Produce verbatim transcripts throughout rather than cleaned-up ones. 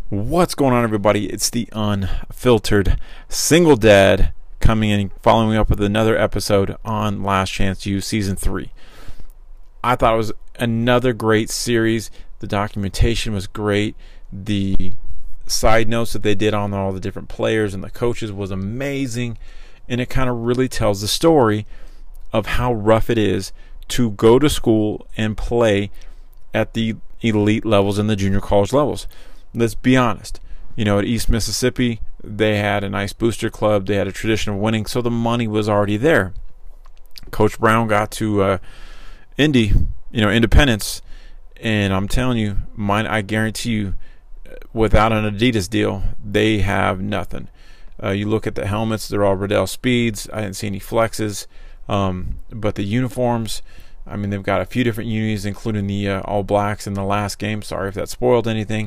What's going on, everybody? It's the Unfiltered Single Dad coming in, following up with another episode on Last Chance U Season three. I thought it was another great series. The documentation was great. The side notes that they did on all the different players and the coaches was amazing. And it kind of really tells the story of how rough it is to go to school and play at the elite levels and the junior college levels. Let's be honest. You know, at East Mississippi, they had a nice booster club. They had a tradition of winning, so the money was already there. Coach Brown got to uh, Indy, you know, Independence, and I'm telling you, mine. I guarantee you, without an Adidas deal, they have nothing. Uh, you look at the helmets; they're all Riddell Speeds. I didn't see any flexes, um, but the uniforms. I mean, they've got a few different unis, including the uh, All Blacks in the last game. Sorry if that spoiled anything.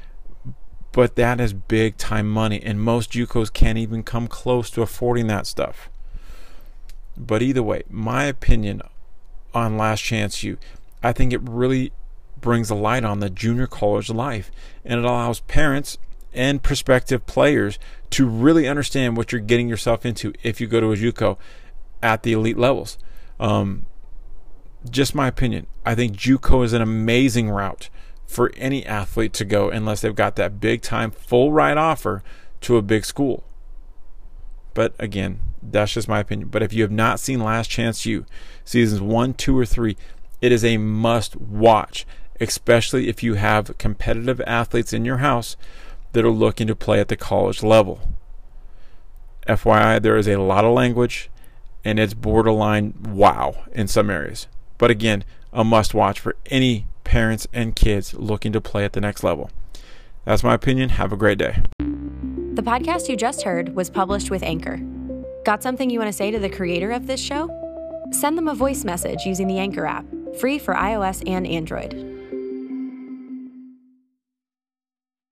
But that is big time money, and most JUCOs can't even come close to affording that stuff. But either way, my opinion on Last Chance U, I think it really brings a light on the junior college life, and it allows parents and prospective players to really understand what you're getting yourself into if you go to a JUCO at the elite levels. Um, just my opinion. I think JUCO is an amazing route for any athlete to go, unless they've got that big time full ride offer to a big school. But again, that's just my opinion. But if you have not seen Last Chance U seasons one, two, or three, it is a must watch, especially if you have competitive athletes in your house that are looking to play at the college level. F Y I, there is a lot of language, and it's borderline wow in some areas. But again, a must watch for any parents and kids looking to play at the next level. That's my opinion. Have a great day. The podcast you just heard was published with Anchor. Got something you want to say to the creator of this show? Send them a voice message using the Anchor app, free for iOS and Android.